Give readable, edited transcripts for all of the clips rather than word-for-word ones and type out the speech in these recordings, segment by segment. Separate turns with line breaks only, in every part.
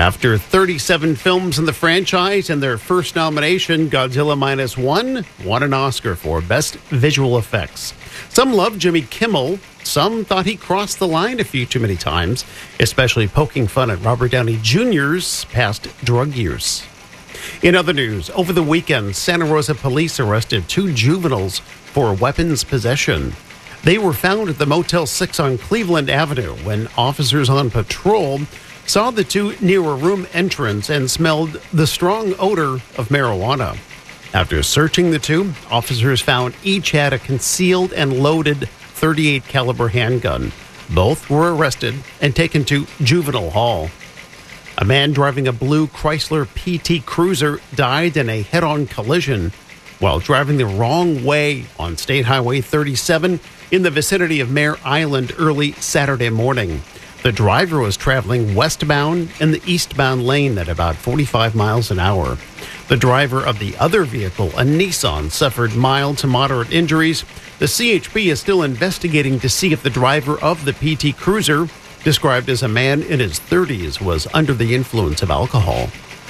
After 37 films in the franchise and their first nomination, Godzilla Minus One won an Oscar for Best Visual Effects. Some loved Jimmy Kimmel. Some thought he crossed the line a few too many times, especially poking fun at Robert Downey Jr.'s past drug use. In other news, over the weekend, Santa Rosa police arrested 2 juveniles for weapons possession. They were found at the Motel 6 on Cleveland Avenue when officers on patrol saw the 2 near a room entrance and smelled the strong odor of marijuana. After searching the 2, officers found each had a concealed and loaded .38 caliber handgun. Both were arrested and taken to juvenile hall. A man driving a blue Chrysler PT Cruiser died in a head-on collision while driving the wrong way on State Highway 37 in the vicinity of Mare Island early Saturday morning. The driver was traveling westbound in the eastbound lane at about 45 miles an hour. The driver of the other vehicle, a Nissan, suffered mild to moderate injuries. The CHP is still investigating to see if the driver of the PT Cruiser, described as a man in his 30s, was under the influence of alcohol.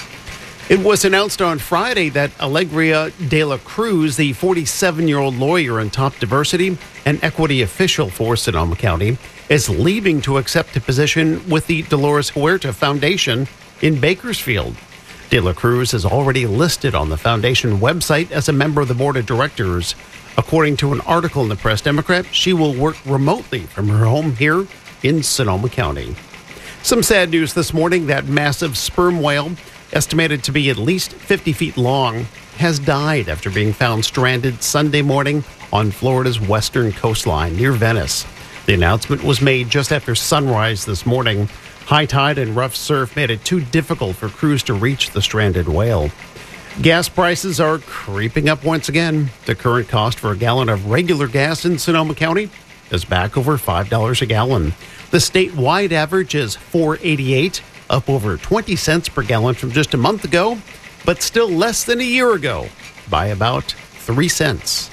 It was announced on Friday that Alegria de la Cruz, the 47-year-old lawyer and top diversity and equity official for Sonoma County, is leaving to accept a position with the Dolores Huerta Foundation in Bakersfield. De la Cruz is already listed on the foundation website as a member of the board of directors. According to an article in the Press Democrat, she will work remotely from her home here in Sonoma County. Some sad news this morning. That massive sperm whale, estimated to be at least 50 feet long, has died after being found stranded Sunday morning on Florida's western coastline near Venice. The announcement was made just after sunrise this morning. High tide and rough surf made it too difficult for crews to reach the stranded whale. Gas prices are creeping up once again. The current cost for a gallon of regular gas in Sonoma County is back over $5 a gallon. The statewide average is $4.88, up over 20 cents per gallon from just a month ago, but still less than a year ago by about 3 cents.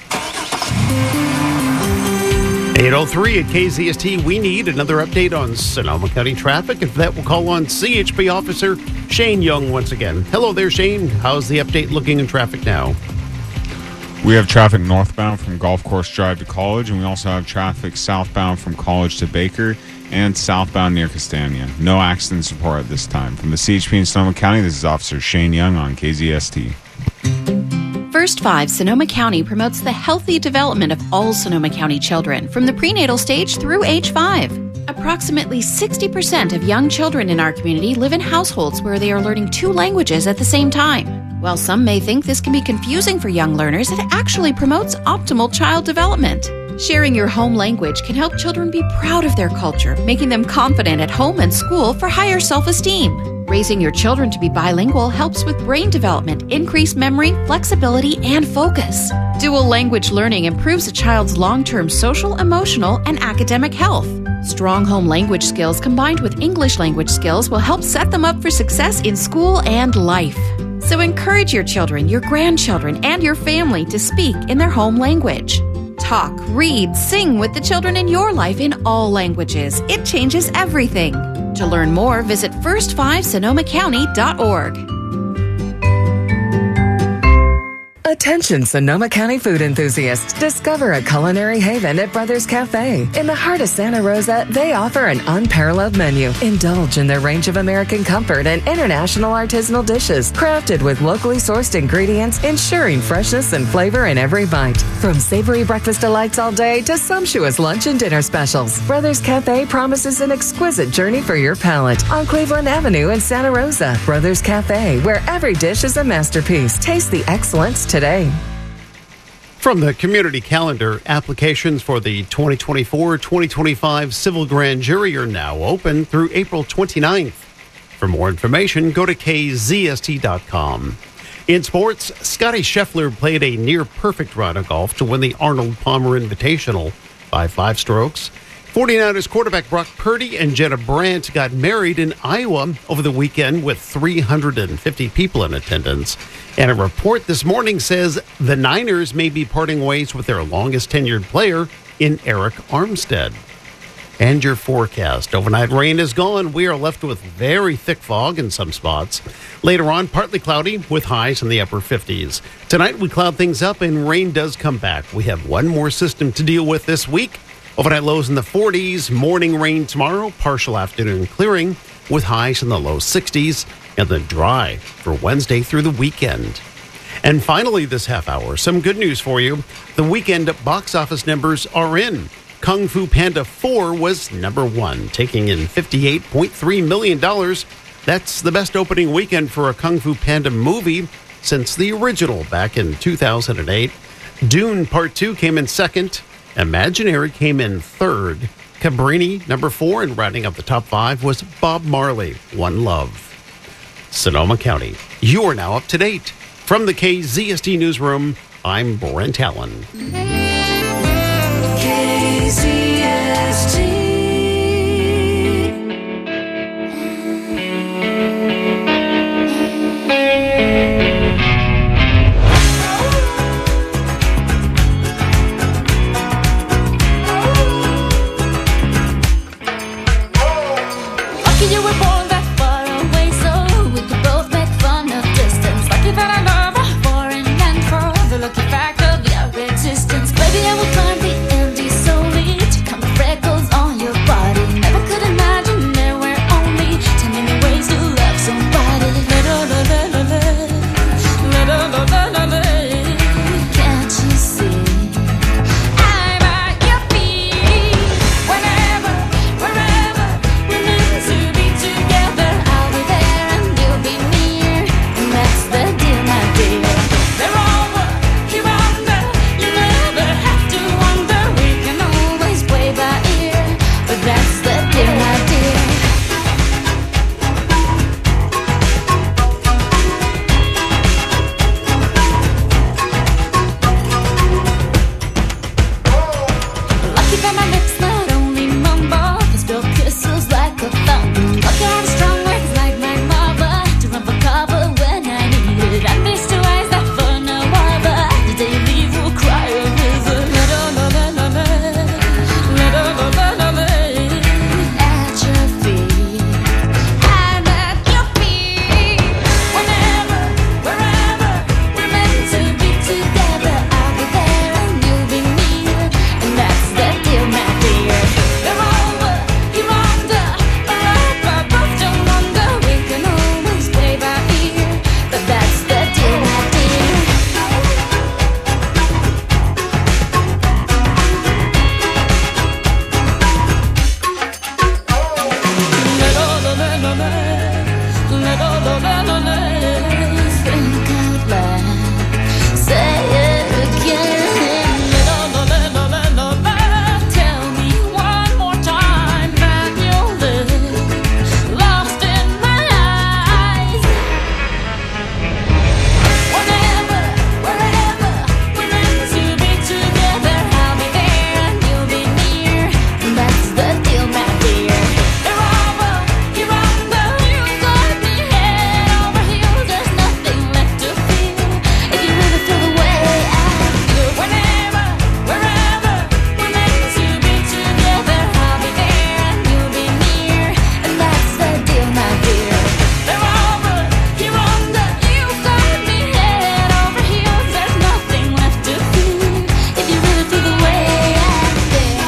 8:03 at KZST. We need another update on Sonoma County traffic, and for that we'll call on CHP officer Shane Young once again. Hello there, Shane. How's the update looking in traffic now?
We have traffic northbound from Golf Course Drive to College, and we also have traffic southbound from College to Baker and southbound near Castania. No accidents reported at this time. From the CHP in Sonoma County, this is Officer Shane Young on KZST.
First 5 Sonoma County promotes the healthy development of all Sonoma County children from the prenatal stage through age 5. Approximately 60% of young children in our community live in households where they are learning 2 languages at the same time. While some may think this can be confusing for young learners, it actually promotes optimal child development. Sharing your home language can help children be proud of their culture, making them confident at home and school for higher self-esteem. Raising your children to be bilingual helps with brain development, increased memory, flexibility, and focus. Dual language learning improves a child's long-term social, emotional, and academic health. Strong home language skills combined with English language skills will help set them up for success in school and life. So encourage your children, your grandchildren, and your family to speak in their home language. Talk, read, sing with the children in your life in all languages. It changes everything. To learn more, visit first5sonomacounty.org.
Attention Sonoma County food enthusiasts. Discover a culinary haven at Brothers Cafe. In the heart of Santa Rosa, they offer an unparalleled menu. Indulge in their range of American comfort and international artisanal dishes, crafted with locally sourced ingredients, ensuring freshness and flavor in every bite. From savory breakfast delights all day to sumptuous lunch and dinner specials, Brothers Cafe promises an exquisite journey for your palate. On Cleveland Avenue in Santa Rosa, Brothers Cafe, where every dish is a masterpiece. Taste the excellence today.
From the community calendar, applications for the 2024-2025 Civil Grand Jury are now open through April 29th. For more information, go to kzst.com. In sports, Scotty Scheffler played a near-perfect round of golf to win the Arnold Palmer Invitational by 5 strokes. 49ers quarterback Brock Purdy and Jenna Brandt got married in Iowa over the weekend with 350 people in attendance. And a report this morning says the Niners may be parting ways with their longest tenured player in Eric Armstead. And your forecast. Overnight rain is gone. We are left with very thick fog in some spots. Later on, partly cloudy with highs in the upper 50s. Tonight, we cloud things up and rain does come back. We have one more system to deal with this week. Overnight lows in the 40s. Morning rain tomorrow. Partial afternoon clearing with highs in the low 60s. And then dry for Wednesday through the weekend. And finally, this half hour, some good news for you. The weekend box office numbers are in. Kung Fu Panda 4 was number one, taking in $58.3 million. That's the best opening weekend for a Kung Fu Panda movie since the original back in 2008. Dune Part 2 came in second. Imaginary came in third. Cabrini, number 4, and rounding up the top 5 was Bob Marley, One Love. Sonoma County, you are now up to date. From the KZST Newsroom, I'm Brent Allen.
KZST.
Lucky you were born that far away, so we could both make fun of distance. Lucky that I love a foreign land for the lucky fact of your existence. Baby, I will climb the Andes solely to count the freckles on your body. Never could imagine there were only 10 million ways to love somebody. Can't you see? I'm at your feet. Whenever, wherever we're meant to be together, I'll be there and you'll be near. And that's the deal, my dear. They're over, you're under. You never have to wonder. We can always play by ear. But that's the deal, my dear. Lucky that my lips not only mumble, they spill kisses like a fountain. Lucky I have strong words like my mother to run for cover when I need it. And these two eyes that for no other, the day you leave will cry a river. At your feet, I'm at your feet. Whenever, wherever we're meant to be together, I'll be there and you'll be near. And that's the deal, my dear. They're over, you're under. But I both don't wonder. We can always play by ear. But that's the deal, my dear. Think out loud. Say it again. Tell me one more time that you'll live lost in my eyes. Whenever, wherever we're meant to be together, I'll be there and you'll be near. And that's the deal, my dear. They're over, you're under. You got me head over heels. There's nothing left to feel if you really feel the way I feel. Whenever, wherever we're meant to be together, I'll be there and you'll be near. And that's the deal, my dear. They're over, you're under. You got me head over heels. There's nothing left to feel if you really feel the way I feel.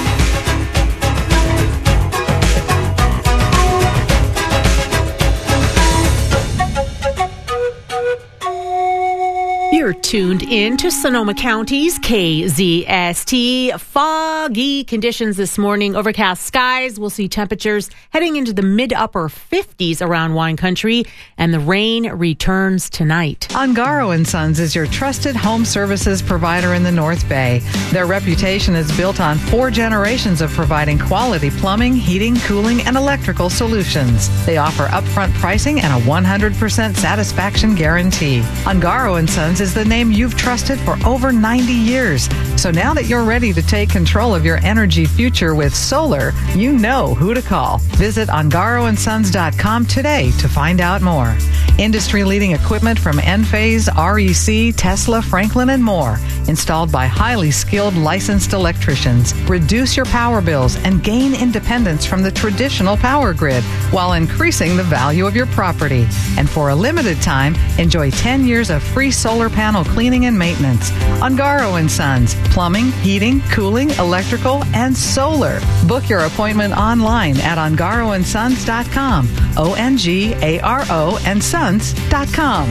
You're tuned in to Sonoma County's KZST. Foggy conditions this morning. Overcast skies. We'll see temperatures heading into the mid-upper 50s around wine country. And the rain returns tonight.
Ungaro & Sons is your trusted home services provider in the North Bay. Their reputation is built on 4 generations of providing quality plumbing, heating, cooling, and electrical solutions. They offer upfront pricing and a 100% satisfaction guarantee. Ungaro & Sons is the name you've trusted for over 90 years. So now that you're ready to take control of your energy future with solar, you know who to call. Visit OngaroandSons.com today to find out more. Industry-leading equipment from Enphase, REC, Tesla, Franklin, and more. Installed by highly skilled licensed electricians. Reduce your power bills and gain independence from the traditional power grid while increasing the value of your property. And for a limited time, enjoy 10 years of free solar panel cleaning and maintenance. Ongaro and Sons. Plumbing, heating, cooling, electrical, and solar. Book your appointment online at OngaroandSons.com. ONGARO and Sons.com.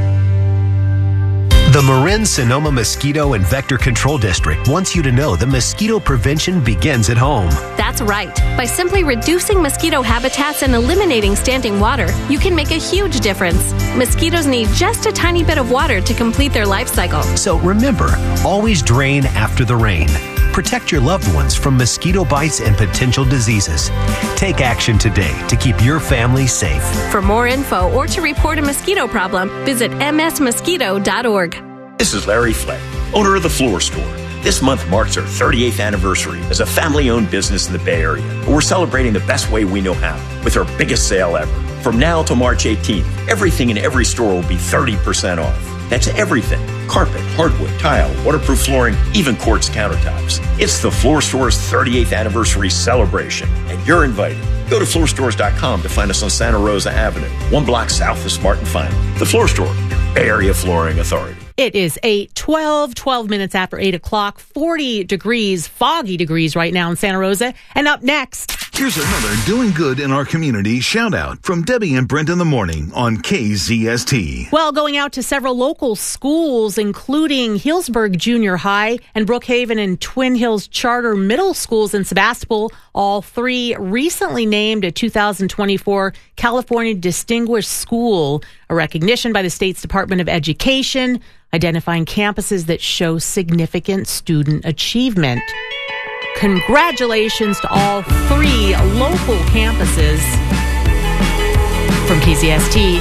The Marin Sonoma Mosquito and Vector Control District wants you to know that mosquito prevention begins at home.
That's right. By simply reducing mosquito habitats and eliminating standing water, you can make a huge difference. Mosquitoes need just a tiny bit of water to complete their life cycle.
So remember, always drain after the rain. Protect your loved ones from mosquito bites and potential diseases. Take action today to keep your family safe.
For more info or to report a mosquito problem, visit msmosquito.org.
This is Larry Flett, owner of The Floor Store. This month marks our 38th anniversary as a family-owned business in the Bay Area. We're celebrating the best way we know how with our biggest sale ever. From now till March 18th, everything in every store will be 30% off. That's everything. Carpet, hardwood, tile, waterproof flooring, even quartz countertops. It's The Floor Store's 38th anniversary celebration, and you're invited. Go to floorstores.com to find us on Santa Rosa Avenue, 1 block south of Smart and Final. The Floor Store, your Bay Area Flooring Authority.
It is 12 minutes after 8 o'clock, 40 degrees, foggy degrees right now in Santa Rosa. And up next,
here's another Doing Good in Our Community shout out from Debbie and Brent in the morning on KZST.
Well, going out to several local schools, including Healdsburg Junior High and Brookhaven and Twin Hills Charter Middle Schools in Sebastopol, all three recently named a 2024 California Distinguished School, a recognition by the state's Department of Education, identifying campuses that show significant student achievement. Congratulations to all three local campuses. From KZST.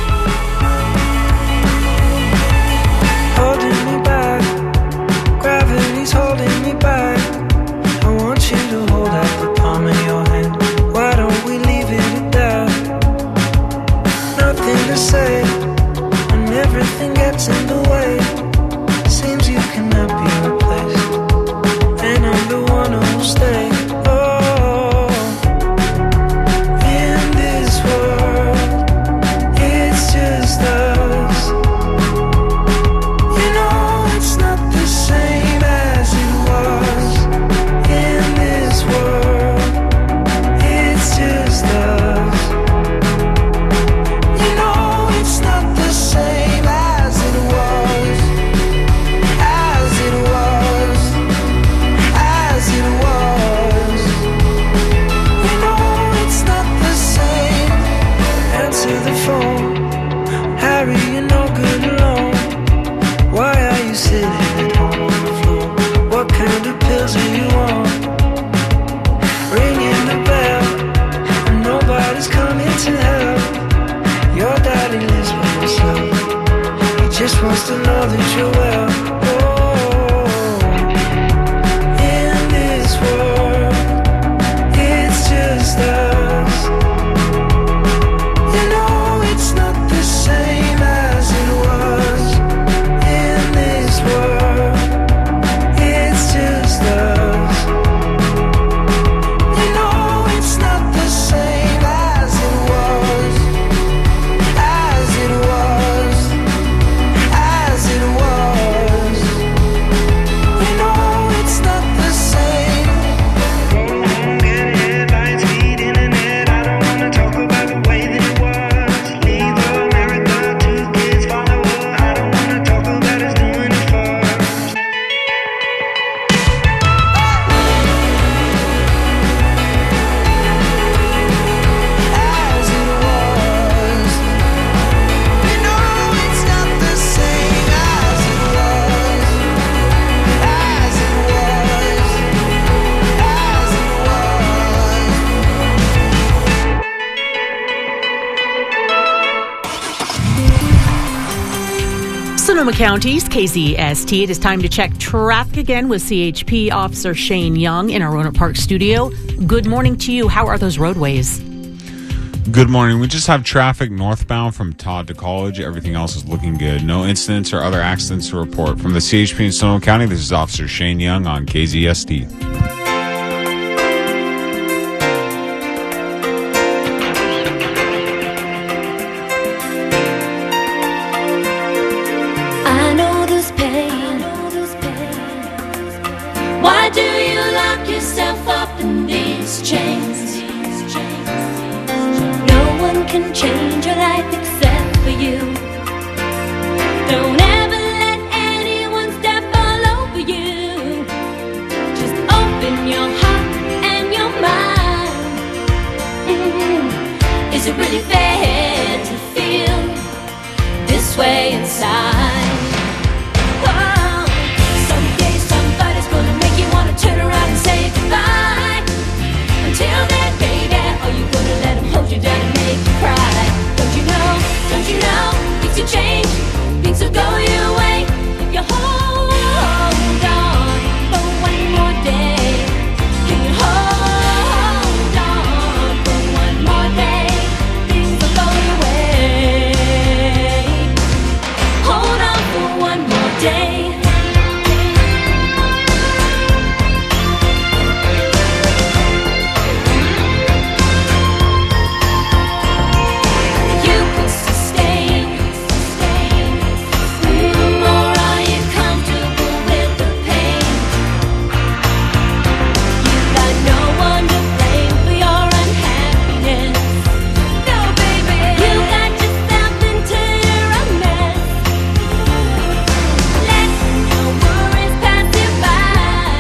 Holding me back, gravity's holding me back. I want you to hold out the palm of your hand. Why don't we leave it at that? Nothing to say, and everything gets in the way. Seems you cannot be replaced, and I'm the one who'll stay. Oh, in this world, it's just
Sonoma County's KZST. It is time to check traffic again with CHP Officer Shane Young in our Roanoke Park studio. Good morning to you. How are those roadways?
Good morning. We just have traffic northbound from Todd to College. Everything else is looking good. No incidents or other accidents to report. From the CHP in Sonoma County, this is Officer Shane Young on KZST.
I know this pain. Why do you lock yourself up in these chains? No one can change your life except for you. Don't ever let anyone step all over you. Just open your heart and your mind. Is it really fair to feel this way inside? Oh, someday somebody's gonna make you wanna turn around and say goodbye. Until then, baby, are you gonna let him hold you down and make you cry? Don't you know, things will change, things will go your way if you hold on for one more day. Can you hold on for one more day? Things will go your way. Hold on for one more day. You can sustain, or are you comfortable with the pain? You got no one to blame for your unhappiness. No, baby, you got yourself into a mess. Let your worries pass you by.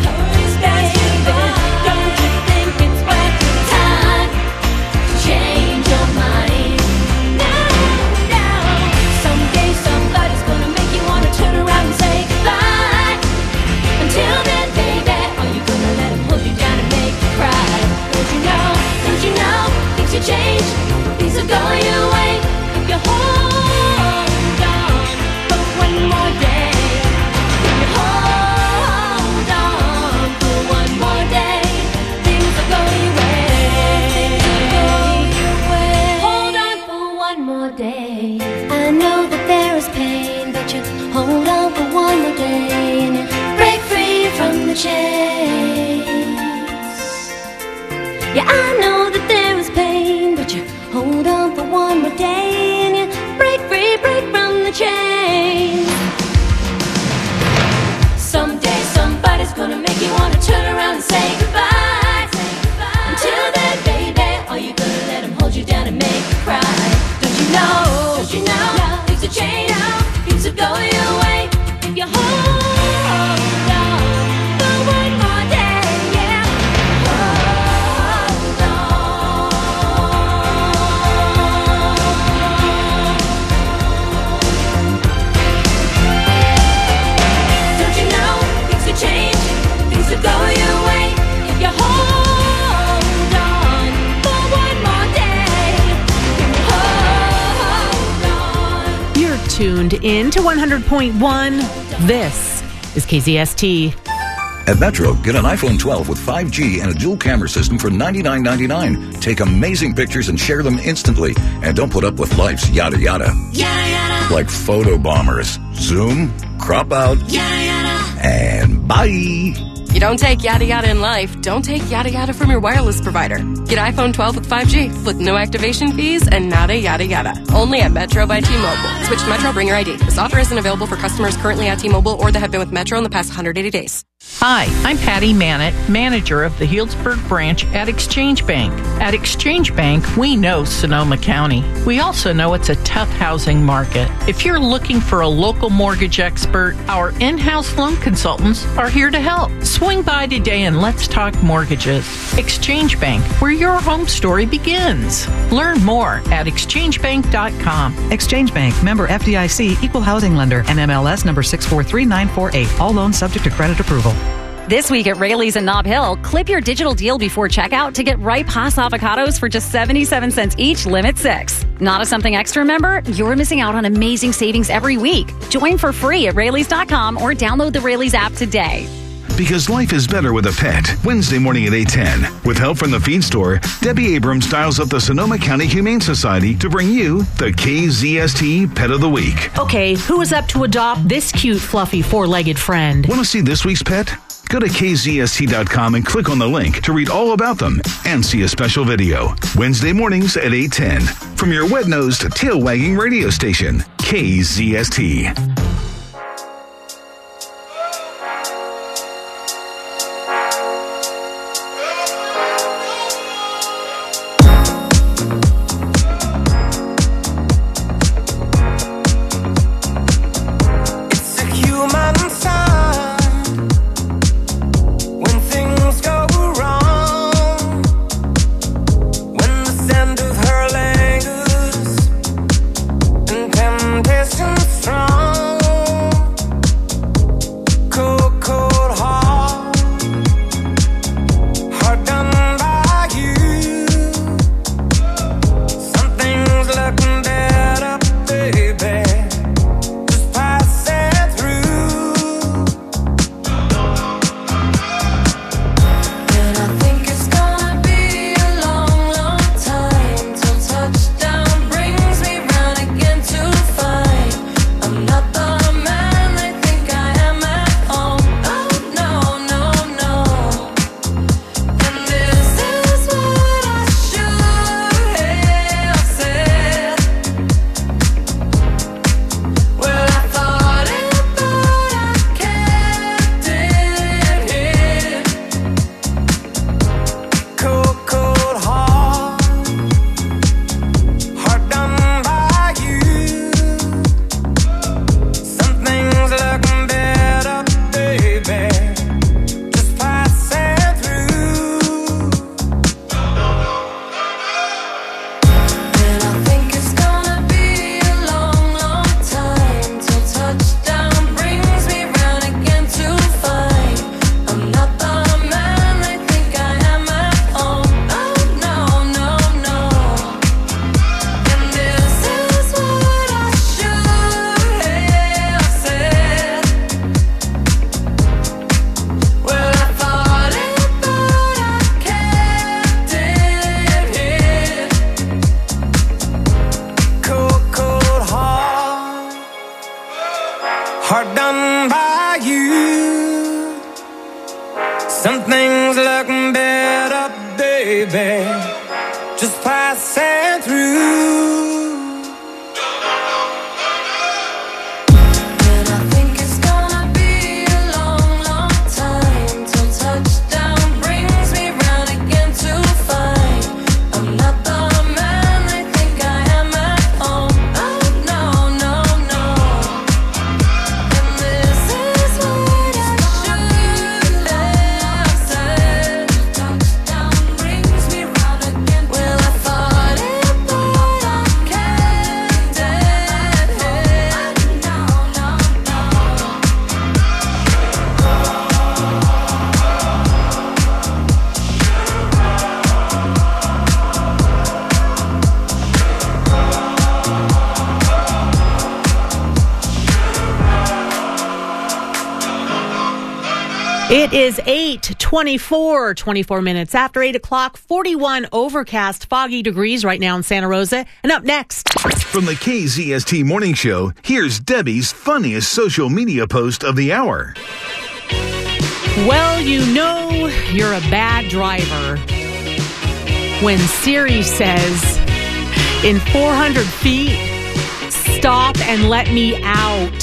Don't you think it's worth your time to change your mind? No. Someday somebody's gonna make you wanna turn around and say goodbye. Until then, baby, are you gonna let him hold you down and make you cry? Don't you know, things will change, things will go your way if you hold on for one more day. If you hold on for one more day, things will go your way. Hold on for one more day. I know that there is pain, but you hold on for one more day and you break free from the chains. Yeah, I know that there is pain, but you hold on for one more day and you break from the chains. Someday somebody's gonna make you wanna turn around and say goodbye. Until then, baby, are you gonna let him hold you down and make you cry? Don't you know, things will change, things will go your way if you hold on for one more day. Yeah, hold on. Don't you know, things will change, things will go your way if you hold on for one more day. Hold on.
You're tuned in to 100.1. This is KZST.
At Metro, get an iPhone 12 with 5G and a dual camera system for $99.99. Take amazing pictures and share them instantly. And don't put up with life's yada yada.
Yada yada.
Like photo bombers. Zoom, crop out,
Yada yada.
and bye.
You don't take yada yada in life. Don't take yada yada from your wireless provider. Get iPhone 12 with 5G with no activation fees and nada yada yada. Only at Metro by T-Mobile. Switch to Metro, bring your ID. This offer isn't available for customers currently at T-Mobile or that have been with Metro in the past 180 days.
Hi, I'm Patty Mannett, manager of the Healdsburg branch at Exchange Bank. At Exchange Bank, we know Sonoma County. We also know it's a tough housing market. If you're looking for a local mortgage expert, our in-house loan consultants are here to help. Swing by today and let's talk mortgages. Exchange Bank, where your home story begins. Learn more at exchangebank.com.
Exchange Bank, member FDIC, equal housing lender, NMLS number 643948. All loans subject to credit approval.
This week at Rayleigh's in Nob Hill, clip your digital deal before checkout to get ripe Hass avocados for just 77 cents each, limit 6. Not a Something Extra member? You're missing out on amazing savings every week. Join for free at Rayleigh's.com or download the Rayleigh's app today.
Because life is better with a pet. Wednesday morning at 8:10. With help from the feed store, Debbie Abrams dials up the Sonoma County Humane Society to bring you the KZST Pet of the Week.
Okay, who is up to adopt this cute, fluffy, four-legged friend?
Want to see this week's pet? Go to KZST.com and click on the link to read all about them and see a special video. Wednesday mornings at 8:10. From your wet-nosed, tail-wagging radio station, KZST.
Hard done by you. Some things look better, baby, just passing through. And I think it's gonna be a long, long time till touchdown brings me round again to find I'm not the man they think I am at home. Oh no, no, no. And this is what I should have said. Touchdown brings me round again. Well, I thought it, but I can't dead head. No, no, no.
It is 8:24, 24 minutes after 8 o'clock, 41 overcast, foggy degrees right now in Santa Rosa. And up next,
From the KZST Morning Show, here's Debbie's funniest social media post of the hour.
well, you know you're a bad driver when Siri says, in 400 feet, stop and let me out.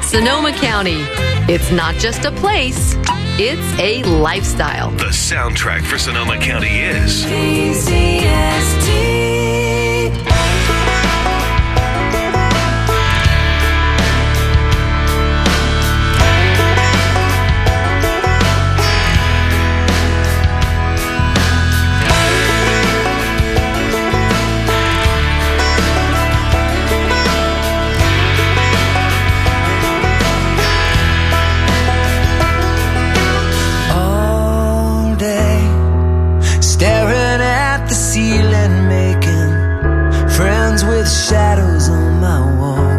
Sonoma County. It's not just a place, it's a lifestyle.
The soundtrack for Sonoma County is
KZST.
All day, staring at the ceiling, making friends with shadows on my wall.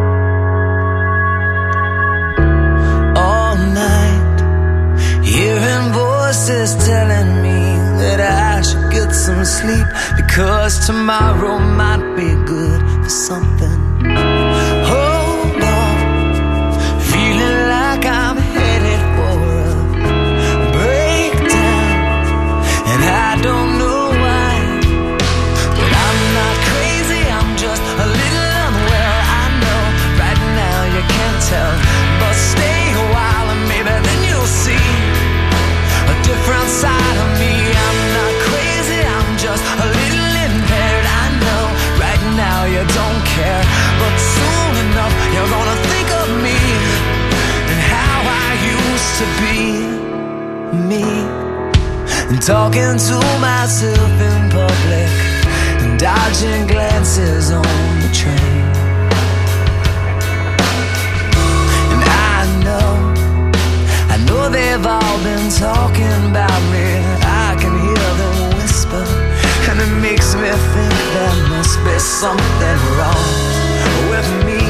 All night, hearing voices telling me that I should get some sleep, because tomorrow might be good for something. Hold on, feeling like I'm headed for a breakdown, and I don't know why, but I'm not crazy, I'm just a little unwell. I know right now you can't tell, but stay a while and maybe then you'll see a different side of me. I'm not crazy, I'm just a little impaired. I know right now you don't care, but soon enough you're gonna think of me and how I used to be me, and talking to myself in public and dodging glances on the train. And I know they've all been talking about me. I can hear them whisper, and it makes me think there must be something wrong with me.